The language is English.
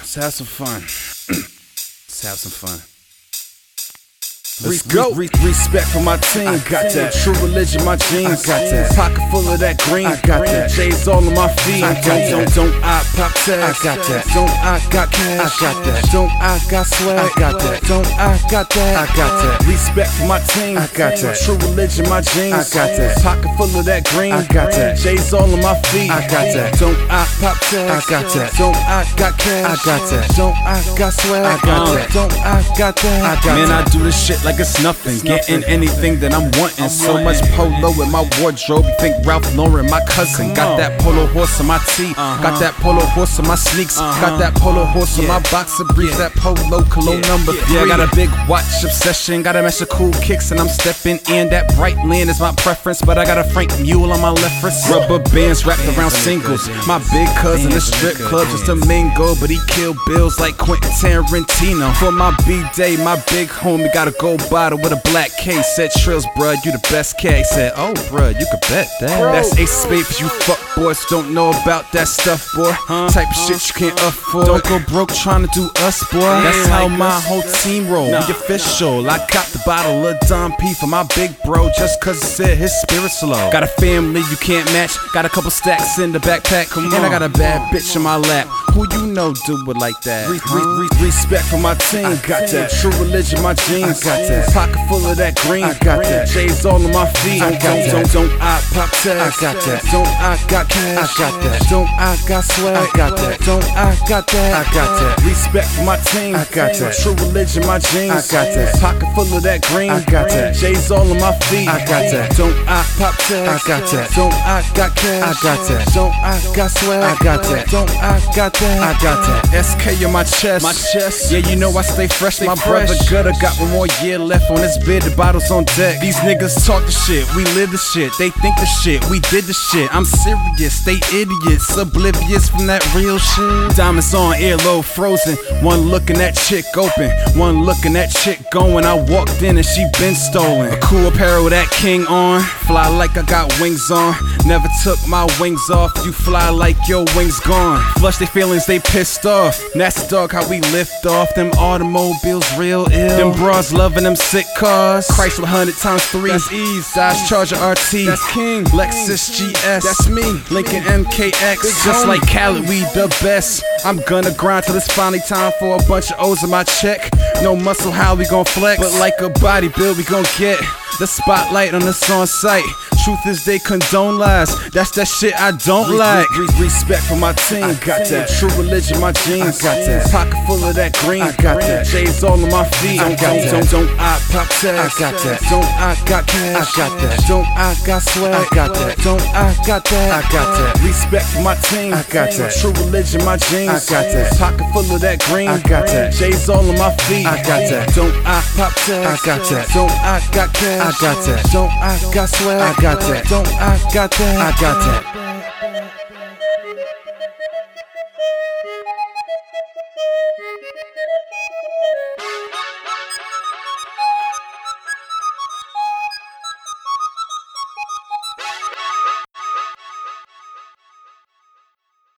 Let's have some fun. Let's have some fun. Let's go. Respect for my team. I got that. True religion, my jeans. I got that. Pocket full of that green. I got that. J's all on my feet. I got that. Don't I pop tags? I got that. Don't I got cash? I got that. Don't I got swag? I got that. Don't I got that? I got that. Respect for my team. I got that. True religion, my jeans. I got that. Pocket full of that green. I got that. J's all on my feet. I got that. Don't I pop tags? I got that. Don't I got cash? I got that. Don't I got swag? I got that. Don't I got that? I got Man, that. I do this shit like it's nothing. Getting anything that I'm wanting. So much polo in my wardrobe. You think Ralph Lauren, my cousin. Got that polo horse on my tee. Got that polo horse on my sneaks. Got that polo horse on my boxer briefs. That polo cologne number 3. Yeah, I got a big watch obsession. Got a mess of cool kicks and I'm stepping in. That bright land is my preference, but I got a Frank Mule on my left wrist. Rubber bands wrapped around singles. My big cousin in the strip club just a mingo, but he kill bills like Quentin Tarantino. For my B-day, my big homie got a gold bottle with a black case. Said Trills, bruh, you the best cake. Said, oh, bruh, you could bet that. That's ace of spade for you fuck boys. Don't know about that stuff, boy. Type of shit you can't afford. Don't go broke trying to do us, boy. That's how my whole team roll. We official. I got the bottle of Dom P for my big bro just cause it said his spirit's low. Got a family you can't match. Got a couple stacks in the backpack. And I got a bad bitch in my lap. Who you know do it like that? Respect for my team. I got that. True religion, my jeans. I got that. Pocket full of that green. I got that. J's all on my feet. I got that. Don't I pop tags? I got that. Don't I got cash? I got that. Don't I got swag? I got that. Don't I got that? I got that. Respect for my team. I got that. True religion, my jeans. I got that. Pocket full of that green. I got that. J's all on my feet. I got that. Don't I pop tags? I got that. Don't I got cash? I got that. Don't I got swag? I got that. Don't I got that? I got that. SK on my chest. Yeah, you know I stay fresh. My brother Gutter got one more year left on his bid. The bottles on deck. These niggas talk the shit. We live the shit. They think the shit. We did the shit. I'm serious. They idiots. Oblivious from that real shit. Diamonds on, earlobe frozen. One looking at chick open. One looking at chick going. I walked in and she been stolen. A cool apparel with that king on. Fly like I got wings on. Never took my wings off. You fly like your wings gone. Flush their feelings, they pissed off. Nasty dog, how we lift off. Them automobiles real ill. Them bras loving them sick cars. Chrysler 100 times 3. That's ease. Dodge Charger RT. That's King. Lexus GS. That's me. Lincoln MKX. Just like Khaled, we the best. I'm gonna grind till it's finally time for a bunch of O's in my check. No muscle, how we gon' flex? But like a body build, we gon' get the spotlight on us on sight. Truth is they condone lies. That's that shit I don't like. Respect for my team. I got that. True religion, my jeans. I got that. Pocket full of that green. I got that. J's all on my feet. I got that. Don't I pop tags? I got that. Don't I got cash? I got that. Don't I got swag? I got that. Don't I got that? I got that. Respect for my team. I got that. True religion, my jeans. I got that. Pocket full of that green. I got that. J's all on my feet. I got that. Don't I pop tags? I got that. Don't I got cash? I got that. Don't I got swag? I got that. Don't I got that? I got that.